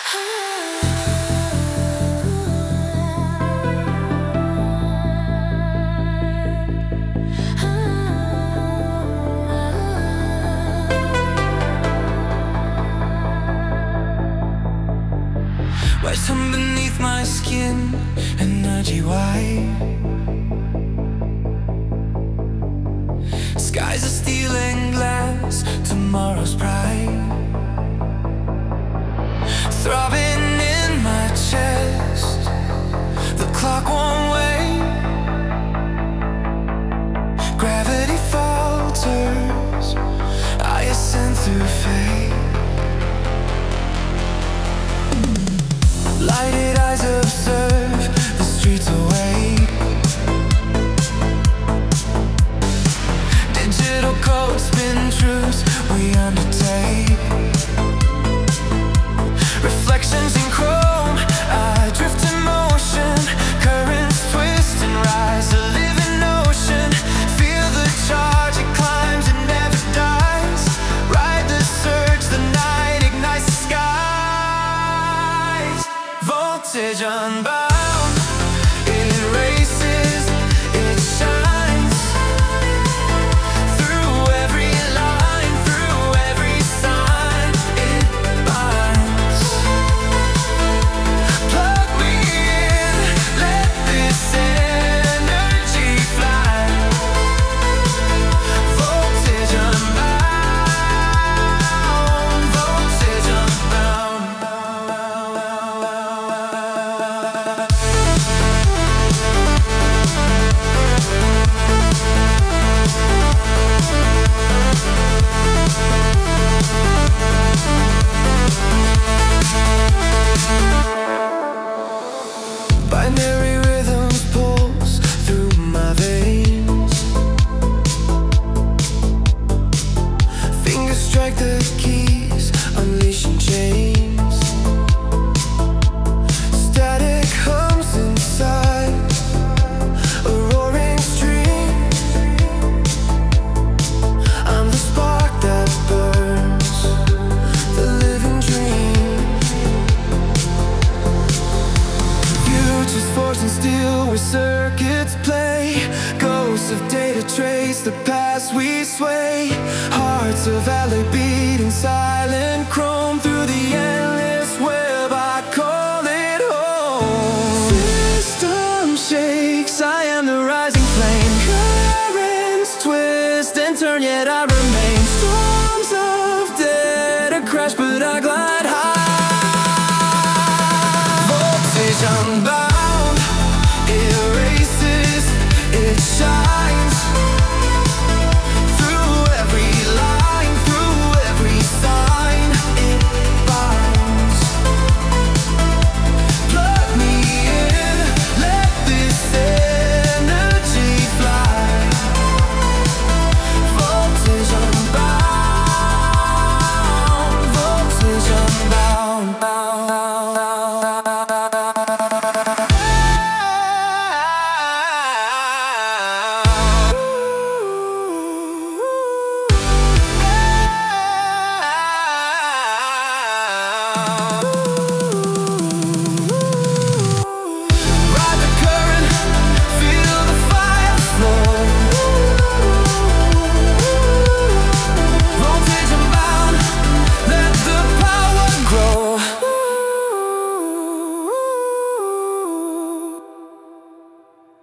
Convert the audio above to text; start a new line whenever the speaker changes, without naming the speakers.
Wet sun beneath my skin, energy white. Skies are steel and glass, tomorrow's bright. Throbbing in my chest, the clock won't wait. Gravity falters, I ascend through fate. Lighted eyes observe the streets awake. Digital codes spin truths we undertake. Reflections in chrome, I drift in motion. Currents twist and rise, a living ocean. Feel the charge, it climbs, it never dies. Ride the surge, the night ignites the skies. Voltage unbound, it races, it shines. Through every line, through every sign, it binds. Plug me in, let this energy fly. Voltage unbound, voltage unbound. Binary rhythms pulse through my veins. Fingers strike the keys, unleashing chains. Static hums inside, a roaring stream. I'm the spark that burns, the living dream. Futures forged in steel where circuits play. Ghosts of data trace the past we sway. Hearts of LA beating silent chrome. Through the endless web I call it home. System shakes, I am the rising flame. Currents twist and turn, yet I remain. Storms of data crash, but I glide high. Voltage unbound.